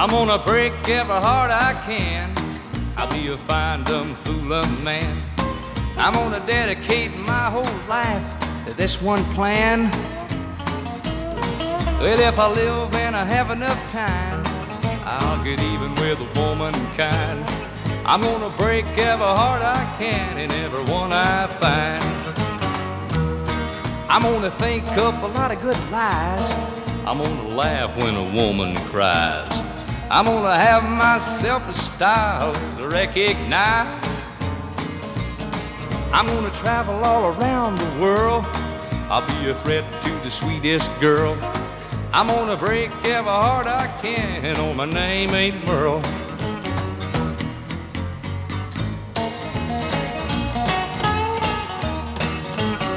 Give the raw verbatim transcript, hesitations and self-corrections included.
I'm gonna break every heart I can. I'll be a fine dumb fool of man. I'm gonna dedicate my whole life to this one plan. Well, if I live and I have enough time, I'll get even with womankind. I'm gonna break every heart I can and every one I find. I'm gonna think up a lot of good lies. I'm gonna laugh when a woman cries. I'm gonna have myself a style to recognize. I'm gonna travel all around the world. I'll be a threat to the sweetest girl. I'm gonna break every heart I can. Oh, my name ain't Merle.